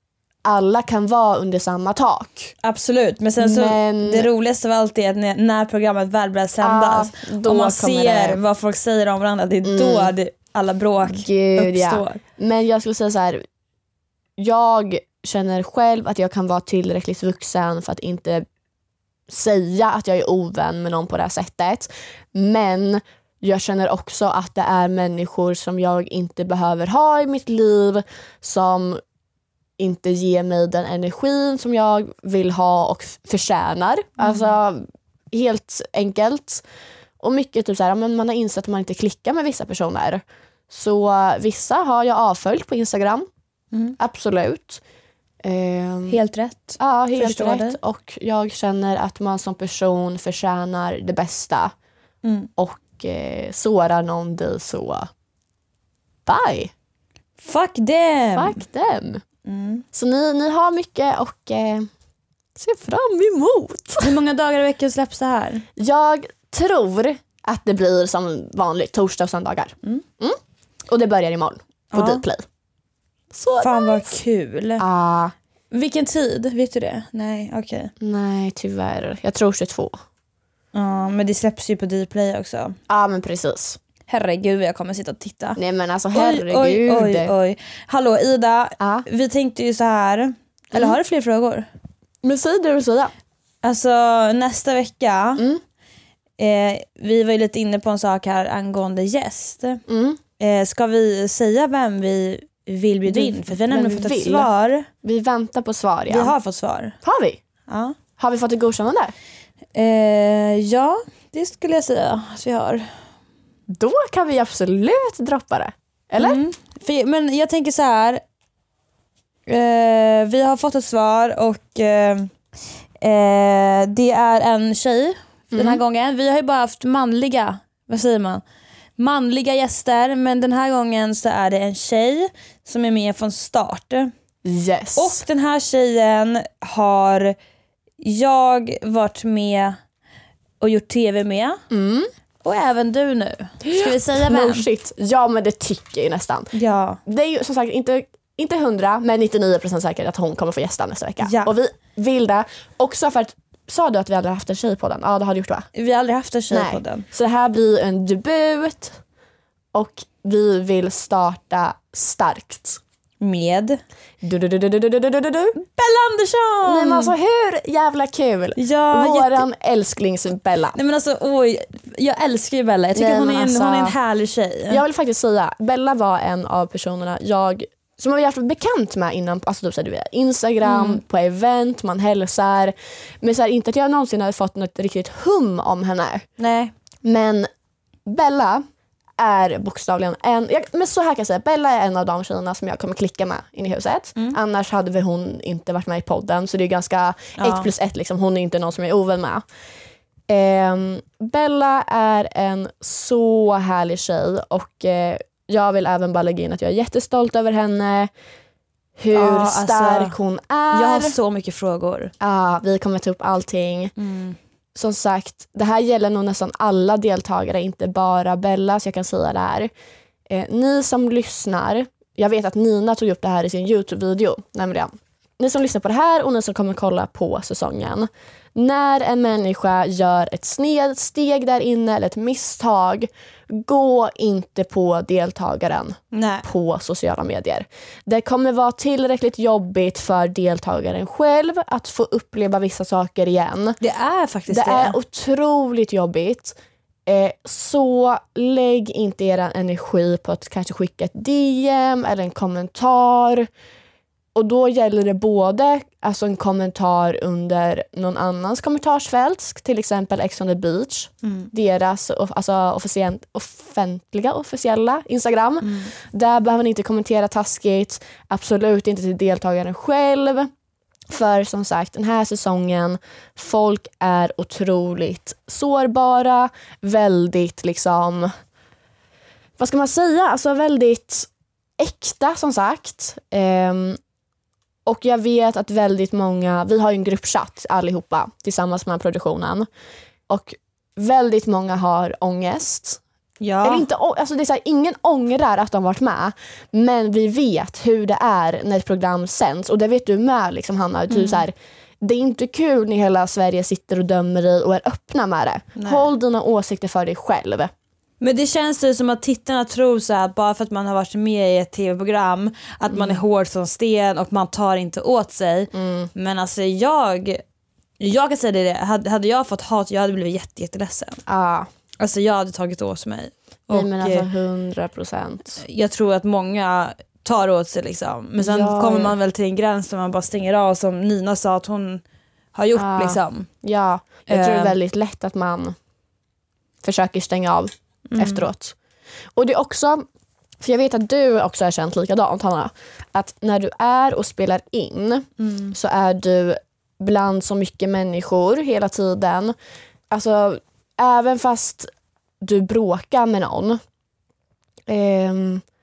alla kan vara under samma tak. Absolut, men sen så Men- det roligaste av allt är att när, när programmet väl börjar sändas Ja, då och man kommer ser det. vad folk säger om varandra, det är Mm. då det, alla bråk Gud, ja. uppstår. Men jag skulle säga så här. Jag känner själv att jag kan vara tillräckligt vuxen för att inte säga att jag är ovän med någon på det här sättet. Men jag känner också att det är människor som jag inte behöver ha i mitt liv, som inte ger mig den energin som jag vill ha och f- förtjänar. Mm. Alltså helt enkelt. Och mycket typ så här, men man har insett att man inte klickar med vissa personer. Så uh, vissa har jag avföljt på Instagram. Mm. Absolut. Ehm, Helt rätt. ja, helt förstår rätt. dig. Och jag känner att man som person förtjänar det bästa. Mm. Och eh, sårar någon dig så bye. Fuck them! Fuck them. Mm. Så ni, ni har mycket och eh, se fram emot. Hur många dagar i veckan släpps det här? Jag tror att det blir som vanligt torsdag och söndagar. Mm. Mm. Och det börjar imorgon på Ja. Dplay. Så Fan vad kul. ah, Vilken tid? Vet du det? Nej, okej. nej tyvärr. Jag tror tjugotvå. Ja, men det släpps ju på Dplay också. Ja ah, men precis. Herregud, jag kommer sitta och titta. Nej men alltså Oj, herregud. oj, oj, oj. Hallå Ida, Ja. vi tänkte ju så här. Eller har du fler frågor? Men säg det du vill säga. Alltså nästa vecka, Mm. eh, vi var ju lite inne på en sak här angående gäst. Mm. Eh, ska vi säga vem vi vill bjuda Vi- in? För vi har vem nämligen vi fått ett vill. svar. Vi väntar på svar ja. Vi har fått svar. Har vi? Ja. Har vi fått ett godkännande? Eh, ja, det skulle jag säga att vi har. Då kan vi absolut droppa det. Eller? Mm. För, men jag tänker så här. Eh, vi har fått ett svar och eh, eh, det är en tjej den här gången. Vi har ju bara haft manliga, vad säger man? Manliga gäster, men den här gången så är det en tjej som är med från start. Yes. Och den här tjejen har jag varit med och gjort tv med. Mm. Och även du nu. Ska vi säga vem? No shit. Ja men det tycker jag ju nästan. Ja. Det är ju som sagt inte, inte hundra men nittionio procent säkert att hon kommer få gästa nästa vecka. Ja. Och vi vill det också för att, sa du att vi aldrig haft en tjej på den? Ja det har du gjort va? Vi har aldrig haft en tjej Nej. på den. Så det här blir en debut och vi vill starta starkt. Med Du, du, du, du, du, du, du, du, du. Bella Andersson! Nej men alltså hur jävla kul. Ja, Våran jätte... älsklings Bella. Nej men alltså oj, jag älskar ju Bella. Jag tycker Nej, hon, är men en, alltså- hon är en härlig tjej. Jag vill faktiskt säga, Bella var en av personerna jag som jag har varit bekant med innan, alltså typ så här, du vet, Instagram, Mm. på event, man hälsar. Men så här, inte att jag någonsin hade fått något riktigt hum om henne. Nej. Men Bella är bokstavligen en, jag, men så här kan jag säga, Bella är en av de tjejerna som jag kommer klicka med in i huset. Mm. Annars hade väl hon inte varit med i podden, så det är ganska Ja. ett plus ett liksom. Hon är inte någon som jag är ovän med. Ehm, Bella är en så härlig tjej och eh, jag vill även bara lägga in att jag är jättestolt över henne. Hur Ja, alltså, stark hon är. Jag har så mycket frågor. Ja, vi kommer ta upp allting. Mm. Som sagt, det här gäller nog nästan alla deltagare, inte bara Bella, så jag kan säga det här. Eh, ni som lyssnar, jag vet att Nina tog upp det här i sin YouTube-video, nämligen. Ni som lyssnar på det här och ni som kommer kolla på säsongen. När en människa gör ett snedsteg där inne eller ett misstag, gå inte på deltagaren Nej. på sociala medier. Det kommer vara tillräckligt jobbigt för deltagaren själv att få uppleva vissa saker igen. Det är faktiskt Det det. är otroligt jobbigt. Eh, så lägg inte er energi på att kanske skicka ett D M eller en kommentar. Och då gäller det både alltså en kommentar under någon annans kommentarsfält, till exempel Ex on the Beach, Mm. deras alltså, officient, offentliga officiella Instagram. Mm. Där behöver ni inte kommentera taskigt, absolut inte till deltagaren själv. För som sagt, den här säsongen, folk är otroligt sårbara, väldigt liksom, vad ska man säga, alltså väldigt äkta som sagt. Ehm, och jag vet att väldigt många, vi har ju en gruppchatt allihopa tillsammans med produktionen. Och väldigt många har ångest. Ja. Eller inte, alltså det är så här, ingen ångrar att de varit med, men vi vet hur det är när ett program sänds, och det vet du med liksom, Hanna. Mm. Så här, det är inte kul när hela Sverige sitter och dömer dig och är öppna med det. Nej. Håll dina åsikter för dig själv. Men det känns ju som att tittarna tror så här, bara för att man har varit med i ett tv-program att mm. man är hård som sten och man tar inte åt sig. Mm. Men alltså jag jag kan säga det, hade, hade jag fått hat, jag hade blivit jätte, jätteledsen. Ah. Alltså jag hade tagit åt mig. Nej, och, men alltså hundra procent. Jag tror att många tar åt sig liksom. Men sen ja. kommer man väl till en gräns där man bara stänger av, som Nina sa att hon har gjort ah. liksom. Ja, jag tror det är väldigt lätt att man försöker stänga av mm. efteråt. Och det är också, för jag vet att du också har känt likadant, Hanna, att när du är och spelar in mm. så är du bland så mycket människor hela tiden. Alltså även fast du bråkar med någon eh,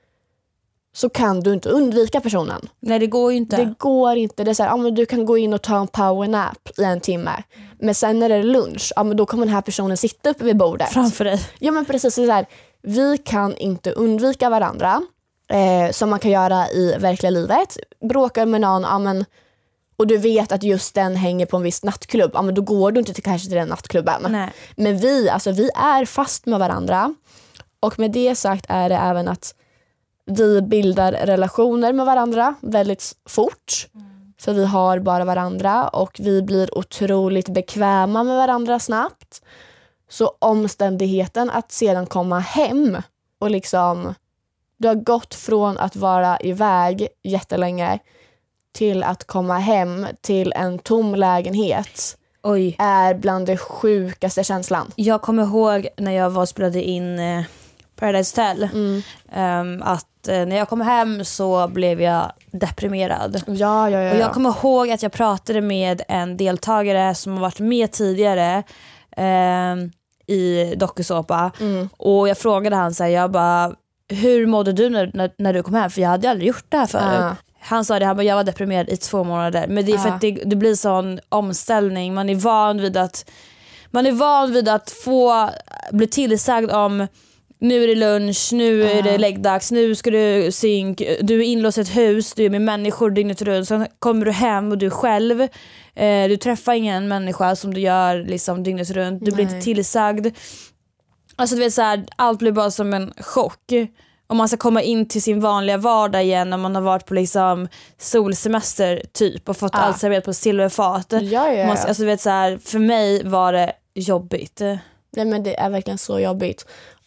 så kan du inte undvika personen. Nej, det går ju inte. Det går inte. Det är så här, ja, men du kan gå in och ta en powernap i en timme. Men sen när det är lunch, ja, men då kommer den här personen sitta uppe vid bordet. Framför dig. Ja, men precis. Så här, vi kan inte undvika varandra eh, som man kan göra i verkliga livet. Bråkar med någon, ja, men, och du vet att just den hänger på en viss nattklubb, ja, men då går du inte till, kanske till den nattklubben. Nej. Men vi, alltså, vi är fast med varandra. Och med det sagt är det även att vi bildar relationer med varandra väldigt fort. Mm. För vi har bara varandra och vi blir otroligt bekväma med varandra snabbt. Så omständigheten att sedan komma hem och liksom, du har gått från att vara iväg jättelänge till att komma hem till en tom lägenhet. Oj. Är bland det sjukaste känslan. Jag kommer ihåg när jag var och spelade in eh, Paradise Hotel mm. um, att eh, när jag kom hem så blev jag deprimerad. Ja, ja, ja, ja. Och jag kommer ihåg att jag pratade med en deltagare som har varit med tidigare eh, i dokusåpa mm. och jag frågade han så här, jag bara, hur mådde du när, när, när du kom hem? För jag hade aldrig gjort det här förut. Uh. Han sa det, han bara, jag var deprimerad i två månader. Men det är för uh. att det, det blir sån omställning. Man är van vid att man är van vid att få bli tillsagd om nu är det lunch, nu är det läggdags, nu ska du synk, du är inlåst i ett hus, du är med människor dygnet runt, sen kommer du hem och du är själv, eh, du träffar ingen människa som du gör liksom dygnet runt, du Nej. blir inte tillsagd. Alltså du vet så här, allt blir bara som en chock. Om man ska komma in till sin vanliga vardag igen när man har varit på liksom solsemester typ och fått ah. allt serverat på silverfat. Ja, ja. Man, alltså du vet så här, för mig var det jobbigt. Nej, men det är verkligen så jobbigt.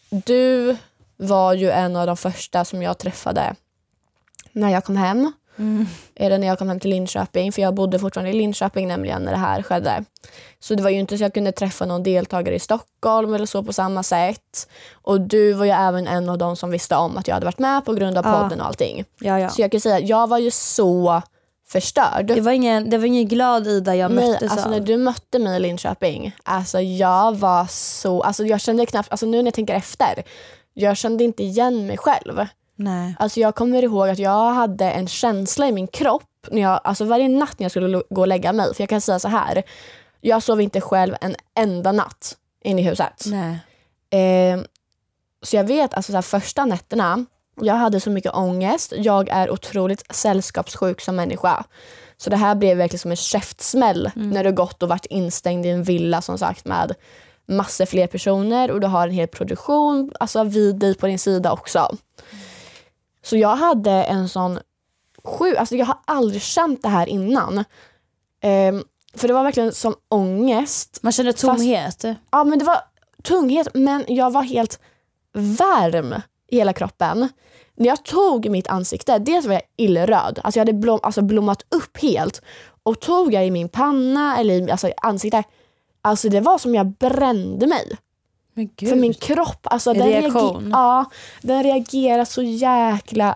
Du var ju en av de första som jag träffade när jag kom hem. Mm. Eller när jag kom hem till Linköping. För jag bodde fortfarande i Linköping nämligen när det här skedde. Så det var ju inte så jag kunde träffa någon deltagare i Stockholm eller så på samma sätt. Och du var ju även en av de som visste om att jag hade varit med på grund av podden och allting. Ja, ja. Så jag kan säga att jag var ju så förstörd. Det var ingen, det var ingen glad Ida jag Nej, mötte. Alltså när du mötte mig i Linköping, alltså jag var så, alltså jag kände knappt, alltså nu när jag tänker efter, jag kände inte igen mig själv. Nej. Alltså jag kommer ihåg att jag hade en känsla i min kropp när jag, alltså varje natt när jag skulle gå och lägga mig, för jag kan säga så här, jag sov inte själv en enda natt in i huset. Nej. Eh, så jag vet, alltså så här, första nätterna jag hade så mycket ångest. Jag är otroligt sällskapssjuk som människa. Så det här blev verkligen som en käftsmäll mm. när du gått och varit instängd i en villa som sagt med massor fler personer och du har en hel produktion alltså vid dig på din sida också. Mm. Så jag hade en sån sjuk, alltså jag har aldrig känt det här innan. Um, för det var verkligen som ångest. Man kände tomhet. Fast, ja, men det var tunghet, men jag var helt varm i hela kroppen. När jag tog mitt ansikte, dels var jag illröd. Alltså jag hade blom, alltså blommat upp helt. Och tog jag i min panna eller i alltså ansikte, alltså det var som jag brände mig. Men Gud. För min kropp, alltså den, reager- ja, den reagerar så jäkla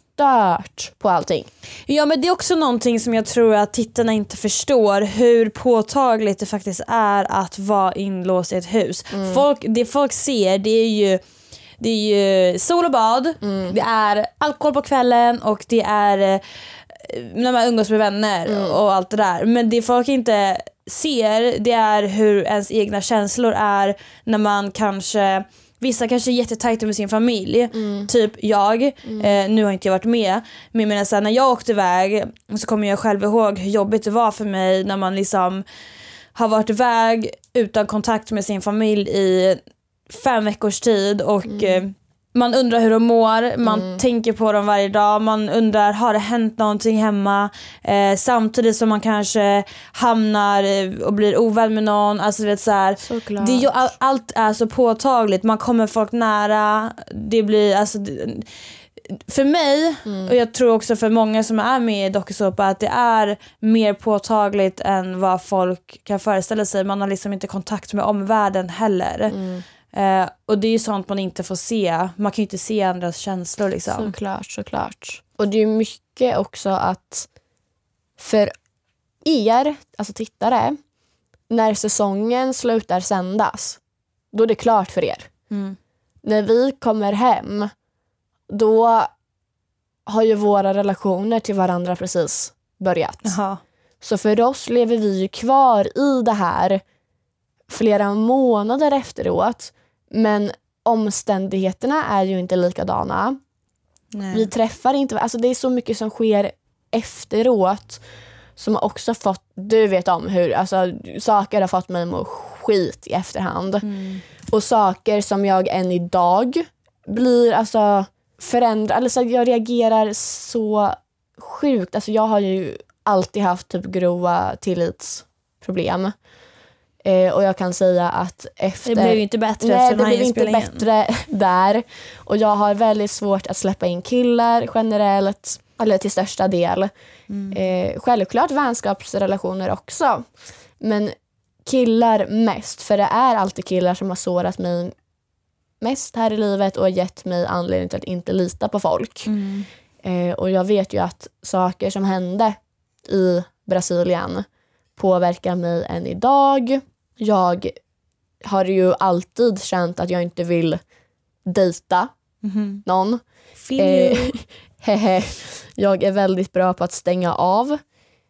stört på allting. Ja, men det är också någonting som jag tror att tittarna inte förstår, hur påtagligt det faktiskt är att vara inlåst i ett hus. Mm. Folk, det folk ser, det är ju Det är ju sol och bad, mm. det är alkohol på kvällen och det är eh, när man umgås med vänner mm. och allt det där. Men det folk inte ser, det är hur ens egna känslor är när man kanske vissa kanske är jättetajta med sin familj. Mm. Typ jag. Mm. Eh, nu har inte jag varit med. Men jag menar, så här, när jag åkte iväg så kommer jag själv ihåg hur jobbigt det var för mig när man liksom har varit iväg utan kontakt med sin familj i fem veckors tid. Och mm. eh, man undrar hur de mår, man mm. tänker på dem varje dag, man undrar, har det hänt någonting hemma? Eh, samtidigt som man kanske hamnar och blir ovän med någon. Alltså det är så här, det är ju, all, allt är så påtagligt, man kommer folk nära, det blir alltså det, för mig, mm. och jag tror också för många som är med i dokusåpa, att det är mer påtagligt än vad folk kan föreställa sig. Man har liksom inte kontakt med omvärlden heller. Mm. Uh, och det är ju sånt man inte får se. Man kan ju inte se andras känslor liksom. Såklart, såklart. Och det är mycket också att för er, alltså tittare, när säsongen slutar sändas, då är det klart för er. Mm. När vi kommer hem, då har ju våra relationer till varandra precis börjat. Aha. Så för oss lever vi ju kvar i det här flera månader efteråt. Men omständigheterna är ju inte likadana. Nej. Vi träffar inte, alltså det är så mycket som sker efteråt som har också fått, du vet om hur, alltså saker har fått mig att må skit i efterhand. Mm. Och saker som jag än idag blir alltså förändrad, alltså jag reagerar så sjukt. Alltså jag har ju alltid haft typ grova tillitsproblem. Eh, och jag kan säga att efter... Det blev ju inte bättre nej, efter det blev inte bättre där. Och jag har väldigt svårt att släppa in killar generellt, eller till största del. Mm. Eh, självklart vänskapsrelationer också. Men killar mest, för det är alltid killar som har sårat mig mest här i livet och har gett mig anledning till att inte lita på folk. Mm. Eh, och jag vet ju att saker som hände i Brasilien påverkar mig än idag. Jag har ju alltid känt att jag inte vill dejta mm-hmm. någon. Eh, jag är väldigt bra på att stänga av.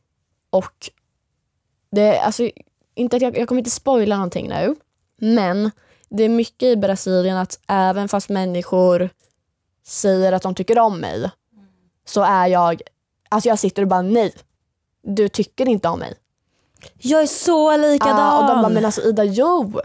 Och det, alltså, inte att jag, jag kommer inte spoila någonting nu. Men det är mycket i Brasilien att även fast människor säger att de tycker om mig, mm. så är jag, alltså jag sitter och bara nej, du tycker inte om mig. Jag är så likadan. Ah, och de bara, men alltså Ida, jo.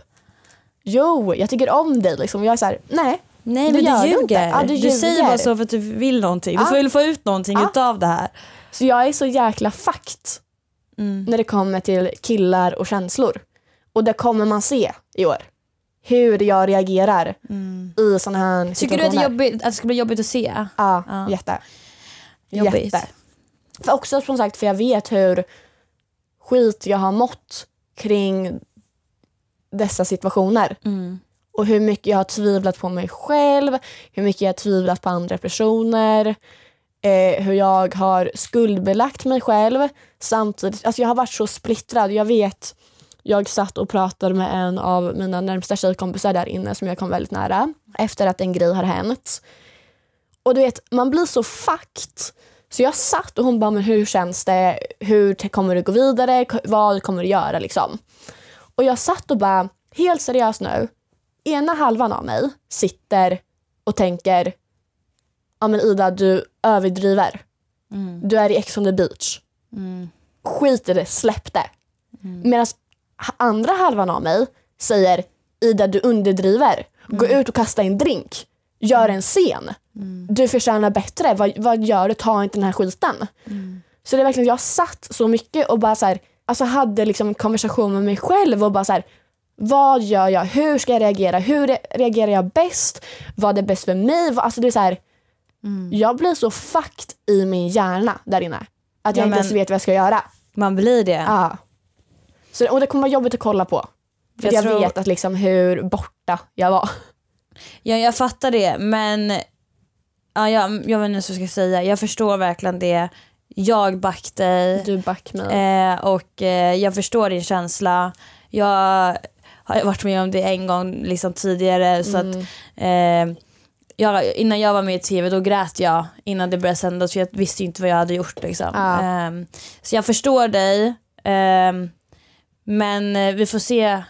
Jo, jag tycker om dig. Liksom. Jag är så här, nej. Nej, men du ljuger. Ah, du, du säger bara så för att du vill någonting. Du ah. får väl få ut någonting ah. utav det här. Så jag är så jäkla fakt mm. när det kommer till killar och känslor. Och det kommer man se i år. Hur jag reagerar mm. i såna här situationer. Tycker du att det, jobbigt, att det ska bli jobbigt att se? Ja, ah, ah. jätte. Jobbigt. Jätte. För också som sagt, för jag vet hur skit jag har mått kring dessa situationer. Mm. Och hur mycket jag har tvivlat på mig själv. Hur mycket jag har tvivlat på andra personer. Eh, hur jag har skuldbelagt mig själv. Samtidigt, alltså jag har varit så splittrad. Jag vet, jag satt och pratade med en av mina närmsta tjejkompisar där inne som jag kom väldigt nära. Efter att en grej har hänt. Och du vet, man blir så fakt. Så jag satt och hon bara, men hur känns det? Hur kommer du gå vidare? Vad kommer du göra liksom? Och jag satt och bara, helt seriöst nu. Ena halvan av mig sitter och tänker, ja men Ida, du överdriver. Mm. Du är i Ex on the beach. Mm. Skit i det, släpp det. Mm. Medan andra halvan av mig säger, Ida, du underdriver. Mm. Gå ut och kasta en drink. Gör en scen. Mm. Du förtjänar bättre. Vad, vad gör du? Ta inte den här skiten. Mm. Så det är verkligen, jag satt så mycket och bara så här, alltså hade liksom en konversation med mig själv och bara så här, vad gör jag? Hur ska jag reagera? Hur re- reagerar jag bäst? Vad är bäst för mig? Alltså det är så här, mm. jag blir så fakt i min hjärna där inne. Att jag ja, inte ens vet vad jag ska göra. Man blir det. Ja. Så, och det kommer vara jobbigt att kolla på. För jag, jag tror... vet att liksom hur borta jag var. Ja, jag fattar det. Men ja, jag, jag vet inte vad jag ska säga. Jag förstår verkligen det. Jag back dig. Du back mig. Eh, och eh, jag förstår din känsla. Jag har varit med om det en gång liksom tidigare. Så mm. att eh, jag, innan jag var med i tv då grät jag innan det började sändas. För jag visste inte vad jag hade gjort. Liksom. Ah. Eh, så jag förstår dig. Eh, men vi får se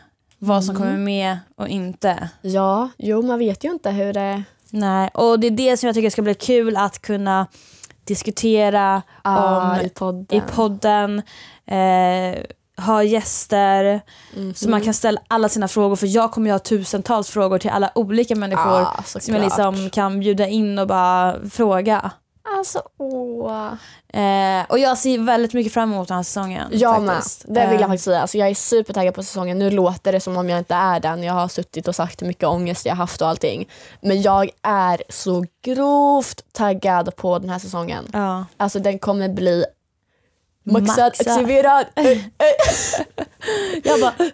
vad som kommer med och inte. Ja, jo man vet ju inte hur det... Nej, och det är det som jag tycker ska bli kul att kunna diskutera ah, om i podden. I podden eh, ha gäster mm-hmm. så man kan ställa alla sina frågor, för jag kommer ju ha tusentals frågor till alla olika människor ah, som jag liksom kan bjuda in och bara fråga. Alltså, åh. Eh, och jag ser väldigt mycket fram emot den här säsongen. Jag faktiskt. med, det vill jag faktiskt säga. Alltså, jag är supertaggad på säsongen. Nu låter det som om jag inte är den. Jag har suttit och sagt hur mycket ångest jag haft och allting. Men jag är så grovt taggad på den här säsongen. Ja. Alltså den kommer bli maxad, Maxa. activerad. Jag bara...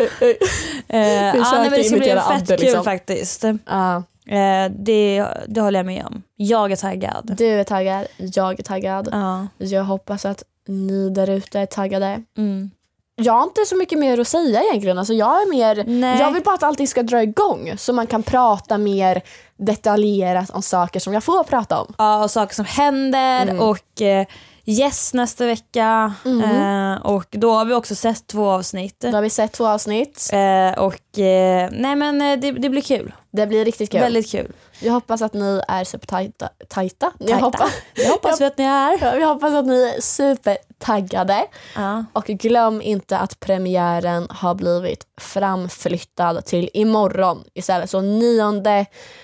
eh, ah, nej, men det ska bli fett Adde, kul liksom. faktiskt. Uh. Eh, det, det håller jag med om. Jag är taggad. Du är taggad, jag är taggad. Ja. Jag hoppas att ni där ute är taggade. Mm. Jag har inte så mycket mer att säga egentligen. Alltså jag är mer, Nej. jag vill bara att allting ska dra igång så man kan prata mer detaljerat om saker som jag får prata om. Ja, och saker som händer Mm. och eh, yes nästa vecka. Mm. Eh, och då har vi också sett två avsnitt. Då har vi sett två avsnitt. Eh, och eh, nej men eh, det, det blir kul. Det blir riktigt kul. Väldigt kul. Jag hoppas att ni är supertajta. Tajta? Jag Tajta. hoppas, Jag hoppas vi att ni är. Ja, vi hoppas att ni är supertaggade. Ja. Och glöm inte att premiären har blivit framflyttad till imorgon istället. Så nionde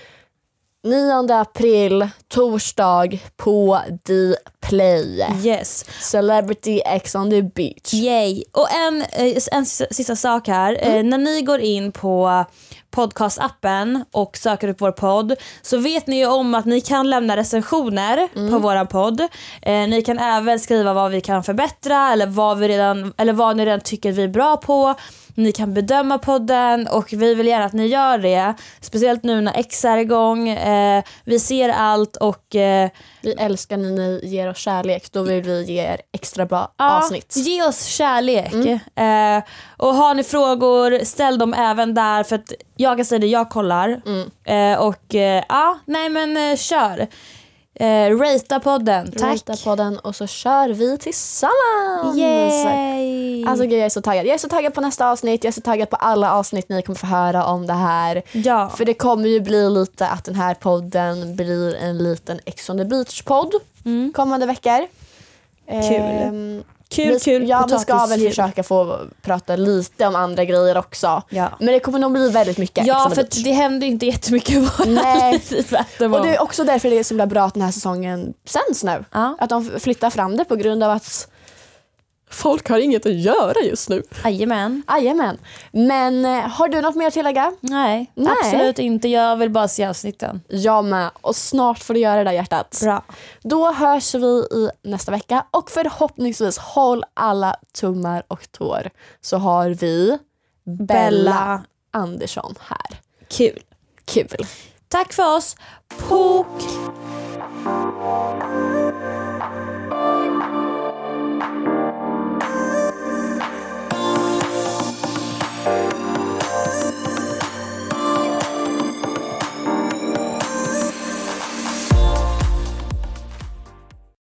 nionde april, torsdag på Dplay. Yes. Celebrity X on the beach. Yay. Och en, eh, en sista, sista sak här. Mm. Eh, när ni går in på podcastappen och söker upp vår podd så vet ni ju om att ni kan lämna recensioner mm. på våran podd. Eh, ni kan även skriva vad vi kan förbättra eller vad, vi redan, eller vad ni redan tycker vi är bra på. Ni kan bedöma podden och vi vill gärna att ni gör det. Speciellt nu när X är igång. Eh, vi ser allt och... Eh, vi älskar när ni ger oss kärlek. Då vill vi ge er extra bra ja, avsnitt. Ge oss kärlek. Mm. Eh, och har ni frågor, ställ dem även där. För att jag kan säga det, jag kollar. Mm. Eh, och eh, ja, nej men eh, kör. Eh, Rata podden, tack. Rata podden och så kör vi tillsammans. Yay. Alltså gud, jag är så taggad. Jag är så taggad på nästa avsnitt. Jag är så taggad på alla avsnitt ni kommer få höra om det här. Ja. För det kommer ju bli lite att den här podden blir en liten Ex on the Beach-podd mm. kommande veckor. Kul. Ehm, Kul, vi, kul. Ja, vi ska väl försöka få prata lite om andra grejer också. Ja. Men det kommer nog bli väldigt mycket. Ja, för det händer ju inte jättemycket i våra Nej. liv. Och det är också därför det är så himla bra att den här säsongen sänds nu. Ja. Att de flyttar fram det på grund av att folk har inget att göra just nu. Jajamän. Jajamän. Men eh, har du något mer att tillägga? Nej, Nej, absolut inte. Jag vill bara se avsnitten. Jag med. Och snart får du göra det där, hjärtat. Bra. Då hörs vi i nästa vecka. Och förhoppningsvis håll alla tummar och tår. Så har vi Bella, Bella Andersson här. Kul. Kul. Tack för oss. Pok.